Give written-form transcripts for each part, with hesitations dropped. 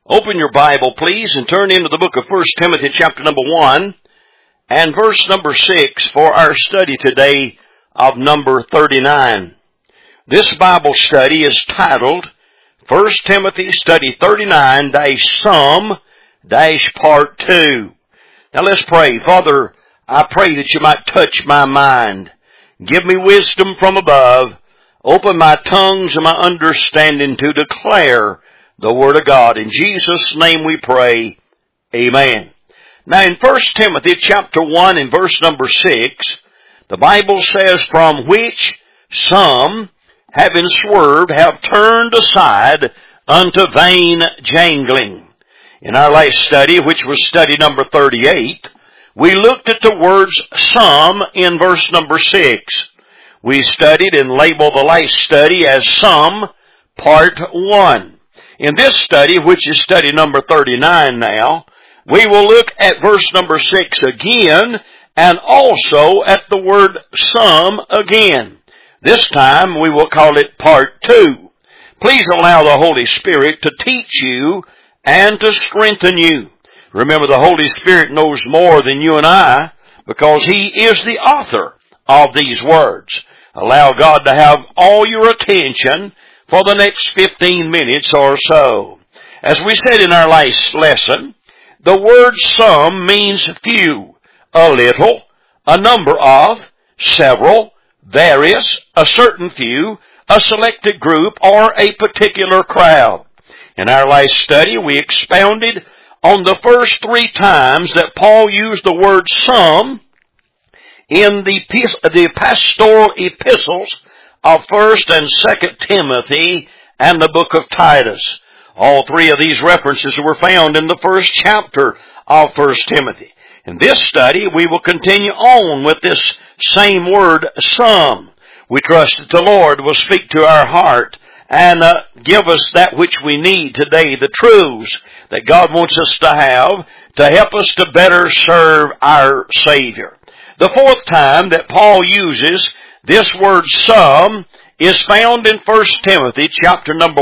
Open your Bible, please, and turn into the book of 1 Timothy chapter number 1 and verse number 6 for our study today of number 39. This Bible study is titled 1 Timothy Study 39-Some-Part 2. Now let's pray. Father, I pray that you might touch my mind. Give me wisdom from above. Open my tongues and my understanding to declare the Word of God. In Jesus' name we pray. Amen. Now in 1 Timothy chapter 1 and verse number 6, the Bible says, "From which some, having swerved, have turned aside unto vain jangling." In our last study, which was study number 38, we looked at the words some in verse number 6. We studied and labeled the last study as Some, Part 1. In this study, which is study number 39 now, we will look at verse number 6 again and also at the word some again. This time we will call it Part 2. Please allow the Holy Spirit to teach you and to strengthen you. Remember, the Holy Spirit knows more than you and I because He is the author of these words. Allow God to have all your attention for the next 15 minutes or so. As we said in our last lesson, the word some means few, a little, a number of, several, various, a certain few, a selected group, or a particular crowd. In our last study, we expounded on the first 3 times that Paul used the word some in the pastoral epistles of 1st and 2nd Timothy and the book of Titus. All 3 of these references were found in the first chapter of 1 Timothy. In this study, we will continue on with this same word, some. We trust that the Lord will speak to our heart and give us that which we need today, the truths that God wants us to have to help us to better serve our Savior. The 4th time that Paul uses this word some is found in 1 Timothy chapter number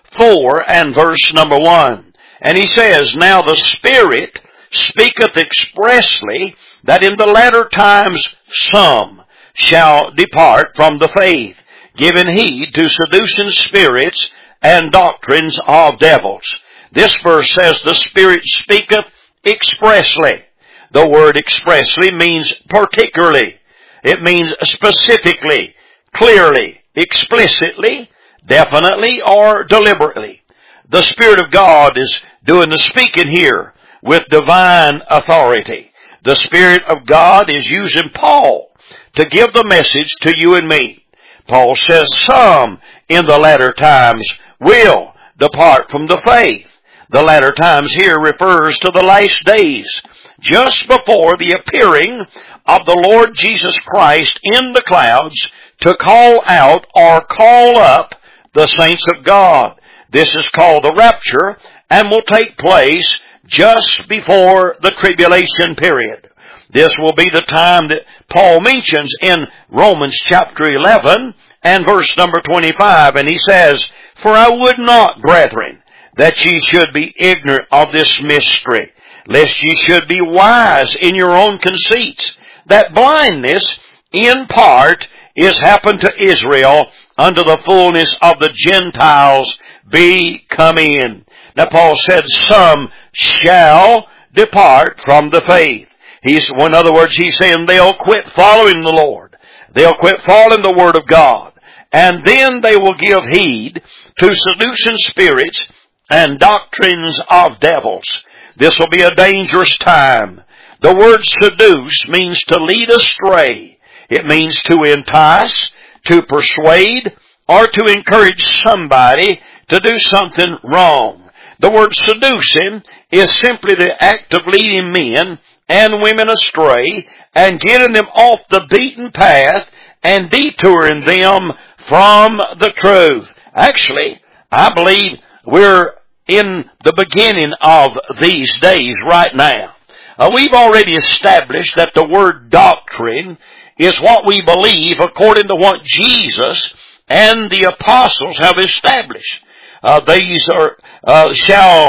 4 and verse number 1. And he says, "Now the Spirit speaketh expressly that in the latter times some shall depart from the faith, giving heed to seducing spirits and doctrines of devils." This verse says the Spirit speaketh expressly. The word expressly means particularly. It means specifically, clearly, explicitly, definitely, or deliberately. The Spirit of God is doing the speaking here with divine authority. The Spirit of God is using Paul to give the message to you and me. Paul says some in the latter times will depart from the faith. The latter times here refers to the last days, just before the appearing of the Lord Jesus Christ in the clouds to call out or call up the saints of God. This is called the rapture and will take place just before the tribulation period. This will be the time that Paul mentions in Romans chapter 11 and verse number 25. And he says, "For I would not, brethren, that ye should be ignorant of this mystery, lest ye should be wise in your own conceits, that blindness in part is happened to Israel unto the fullness of the Gentiles be come in." Now Paul said some shall depart from the faith. In other words, he's saying they'll quit following the Lord. They'll quit following the Word of God. And then they will give heed to seducing spirits and doctrines of devils. This will be a dangerous time. The word seduce means to lead astray. It means to entice, to persuade, or to encourage somebody to do something wrong. The word seducing is simply the act of leading men and women astray and getting them off the beaten path and detouring them from the truth. Actually, I believe we're in the beginning of these days right now. We've already established that the word doctrine is what we believe according to what Jesus and the apostles have established. These shall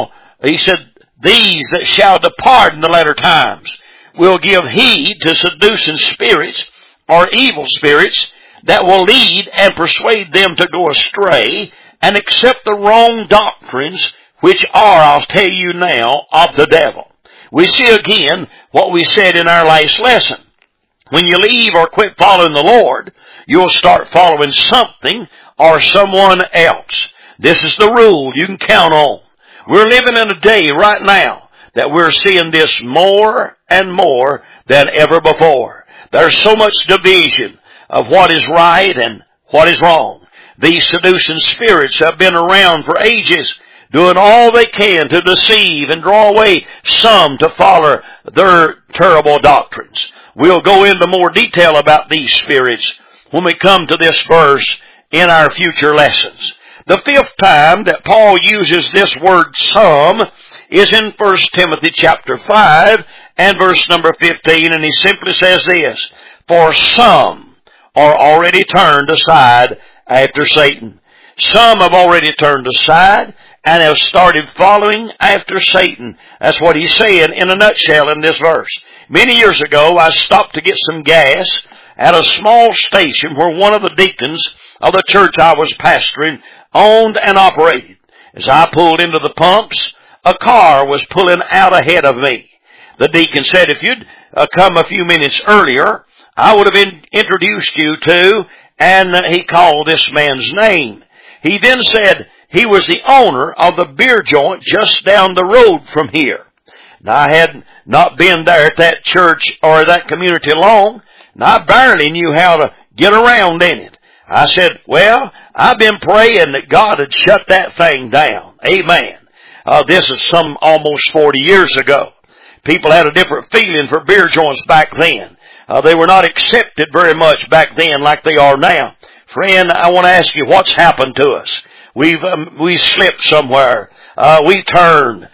He said, these that shall depart in the latter times will give heed to seducing spirits or evil spirits that will lead and persuade them to go astray and accept the wrong doctrines, which are, I'll tell you now, of the devil. We see again what we said in our last lesson. When you leave or quit following the Lord, you'll start following something or someone else. This is the rule you can count on. We're living in a day right now that we're seeing this more and more than ever before. There's so much division of what is right and what is wrong. These seducing spirits have been around for ages, doing all they can to deceive and draw away some to follow their terrible doctrines. We'll go into more detail about these spirits when we come to this verse in our future lessons. The fifth time that Paul uses this word some is in 1 Timothy chapter 5 and verse number 15, and he simply says this, for some are already turned aside after Satan. Some have already turned aside and have started following after Satan. That's what he's saying in a nutshell in this verse. Many years ago, I stopped to get some gas at a small station where one of the deacons of the church I was pastoring owned and operated. As I pulled into the pumps, a car was pulling out ahead of me. The deacon said, if you'd come a few minutes earlier, I would have introduced you to, and he called this man's name. He then said he was the owner of the beer joint just down the road from here. Now, I had not been there at that church or that community long, and I barely knew how to get around in it. I said, well, I've been praying that God had shut that thing down. Amen. This is some almost 40 years ago. People had a different feeling for beer joints back then. They were not accepted very much back then like they are now. Friend, I want to ask you, what's happened to us? We've slipped somewhere. We've turned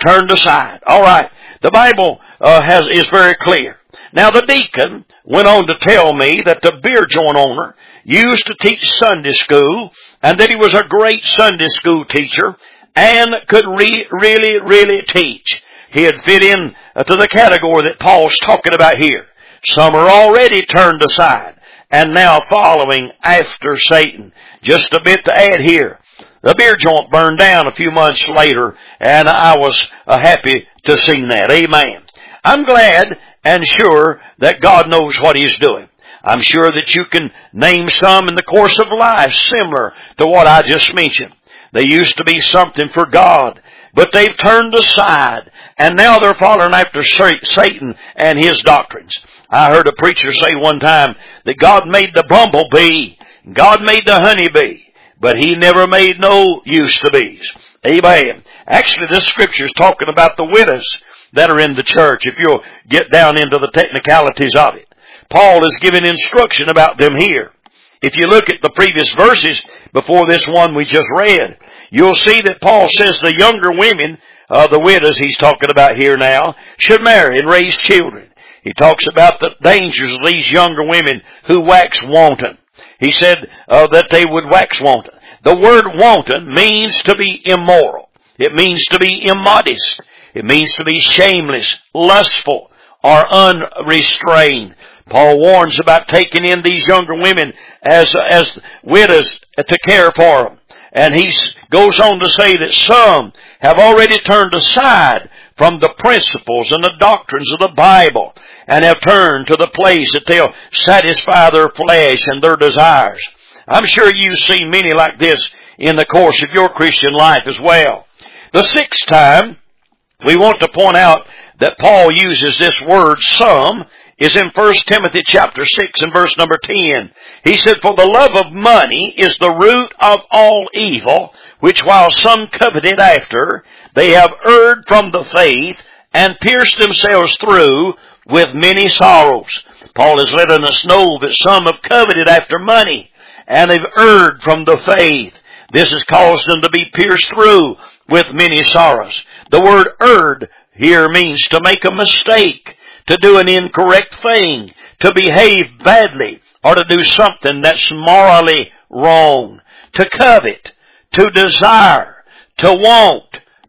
aside. All right. The Bible is very clear. Now the deacon went on to tell me that the beer joint owner used to teach Sunday school, and that he was a great Sunday school teacher and could really teach. He had fit in to the category that Paul's talking about here. Some are already turned aside and now following after Satan. Just a bit to add here. The beer joint burned down a few months later, and I was happy to see that. Amen. I'm glad and sure that God knows what He's doing. I'm sure that you can name some in the course of life similar to what I just mentioned. They used to be something for God, but they've turned aside, and now they're following after Satan and his doctrines. I heard a preacher say one time that God made the bumblebee, God made the honeybee, but He never made no use to bees. Amen. Actually, this scripture is talking about the widows that are in the church, if you'll get down into the technicalities of it. Paul is giving instruction about them here. If you look at the previous verses before this one we just read, you'll see that Paul says the younger women, the widows he's talking about here now, should marry and raise children. He talks about the dangers of these younger women who wax wanton. He said that they would wax wanton. The word wanton means to be immoral. It means to be immodest. It means to be shameless, lustful, or unrestrained. Paul warns about taking in these younger women as widows to care for them. And he goes on to say that some have already turned aside from the principles and the doctrines of the Bible and have turned to the place that they'll satisfy their flesh and their desires. I'm sure you've seen many like this in the course of your Christian life as well. The sixth time we want to point out that Paul uses this word some is in 1 Timothy chapter 6 and verse number 10. He said, for the love of money is the root of all evil, which while some coveted after, they have erred from the faith and pierced themselves through with many sorrows. Paul is letting us know that some have coveted after money and they've erred from the faith. This has caused them to be pierced through with many sorrows. The word erred here means to make a mistake, to do an incorrect thing, to behave badly, or to do something that's morally wrong. To covet, to desire, to want,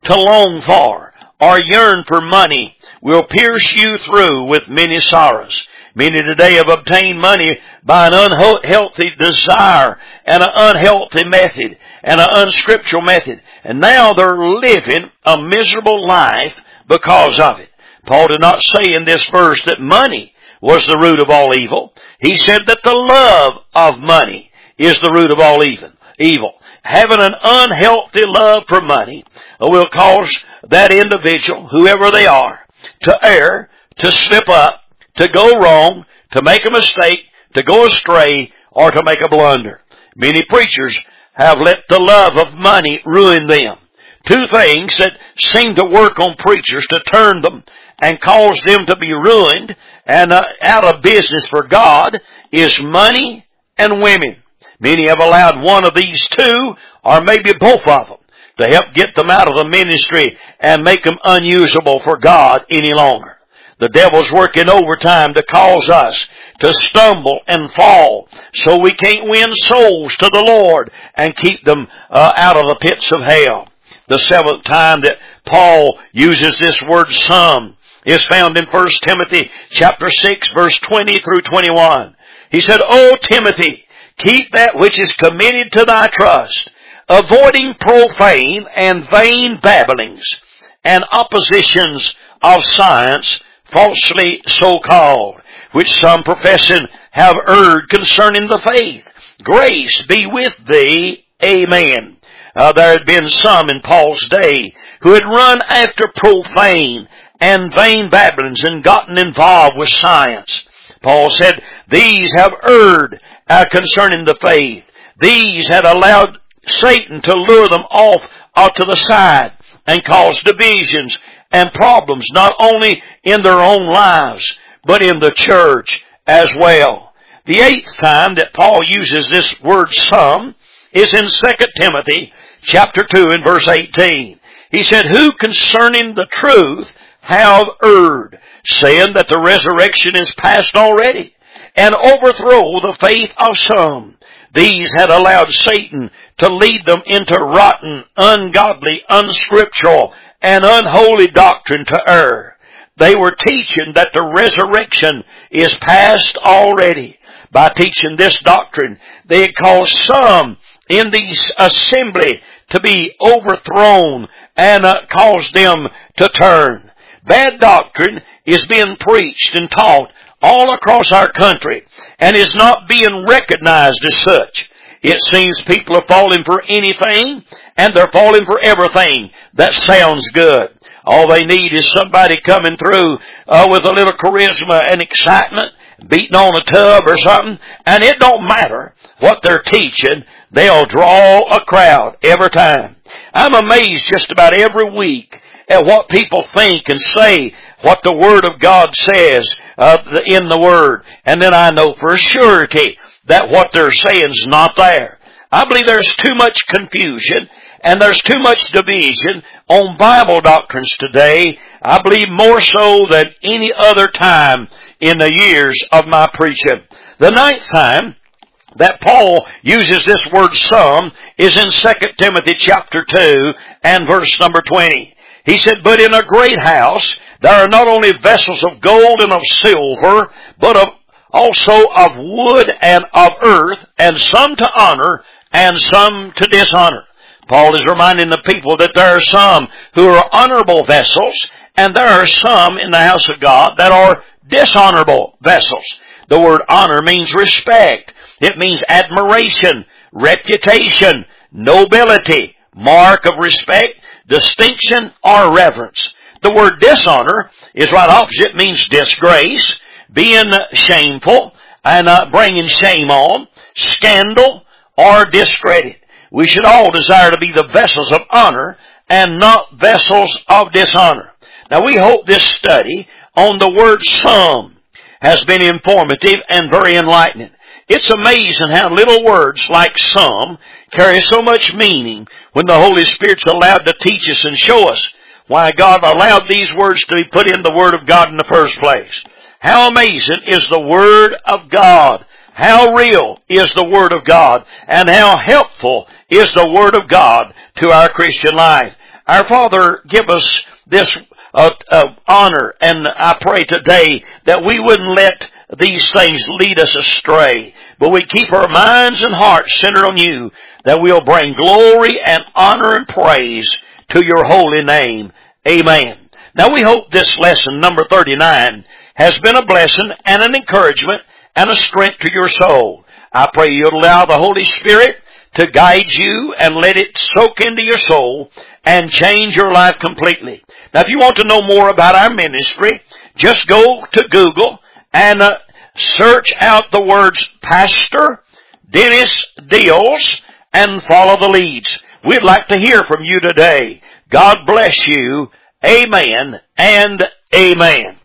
to long for or yearn for money will pierce you through with many sorrows. Many today have obtained money by an unhealthy desire and an unhealthy method and an unscriptural method. And now they're living a miserable life because of it. Paul did not say in this verse that money was the root of all evil. He said that the love of money is the root of all evil. Having an unhealthy love for money will cause that individual, whoever they are, to err, to slip up, to go wrong, to make a mistake, to go astray, or to make a blunder. Many preachers have let the love of money ruin them. Two things that seem to work on preachers to turn them and cause them to be ruined and out of business for God is money and women. Many have allowed one of these two, or maybe both of them, to help get them out of the ministry and make them unusable for God any longer. The devil's working overtime to cause us to stumble and fall so we can't win souls to the Lord and keep them out of the pits of hell. The seventh time that Paul uses this word some is found in 1 Timothy chapter 6 verse 20 through 21. He said, O Timothy, keep that which is committed to thy trust, avoiding profane and vain babblings and oppositions of science, falsely so called, which some professing have erred concerning the faith. Grace be with thee. Amen. There had been some in Paul's day who had run after profane and vain babblings and gotten involved with science. Paul said, these have erred concerning the faith. These had allowed Satan to lure them off to the side and cause divisions and problems not only in their own lives, but in the church as well. The eighth time that Paul uses this word some is in 2 Timothy chapter 2 and verse 18. He said, who concerning the truth have erred, saying that the resurrection is past already, and overthrow the faith of some. These had allowed Satan to lead them into rotten, ungodly, unscriptural, and unholy doctrine to err. They were teaching that the resurrection is past already. By teaching this doctrine, they had caused some in the assembly to be overthrown and caused them to turn. Bad doctrine is being preached and taught all across our country and is not being recognized as such. It seems people are falling for anything and they're falling for everything that sounds good. All they need is somebody coming through with a little charisma and excitement, beating on a tub or something, and it don't matter what they're teaching, they'll draw a crowd every time. I'm amazed just about every week at what people think and say, what the Word of God says in the Word. And then I know for surety that what they're saying is not there. I believe there's too much confusion and there's too much division on Bible doctrines today. I believe more so than any other time in the years of my preaching. The ninth time that Paul uses this word some is in 2 Timothy chapter 2 and verse number 20. He said, but in a great house there are not only vessels of gold and of silver, but also of wood and of earth, and some to honor and some to dishonor. Paul is reminding the people that there are some who are honorable vessels, and there are some in the house of God that are dishonorable vessels. The word honor means respect. It means admiration, reputation, nobility, mark of respect, distinction, or reverence. The word dishonor is right opposite, means disgrace, being shameful, and bringing shame on, scandal, or discredit. We should all desire to be the vessels of honor and not vessels of dishonor. Now we hope this study on the word some has been informative and very enlightening. It's amazing how little words like some carry so much meaning when the Holy Spirit's allowed to teach us and show us why God allowed these words to be put in the Word of God in the first place. How amazing is the Word of God. How real is the Word of God, and how helpful is the Word of God to our Christian life. Our Father, give us this honor, and I pray today that we wouldn't let these things lead us astray, but we keep our minds and hearts centered on you, that we'll bring glory and honor and praise to your holy name. Amen. Now we hope this lesson, number 39, has been a blessing and an encouragement and a strength to your soul. I pray you'll allow the Holy Spirit to guide you and let it soak into your soul and change your life completely. Now if you want to know more about our ministry, just go to Google and search out the words Pastor Dennis Deals and follow the leads. We'd like to hear from you today. God bless you. Amen and amen.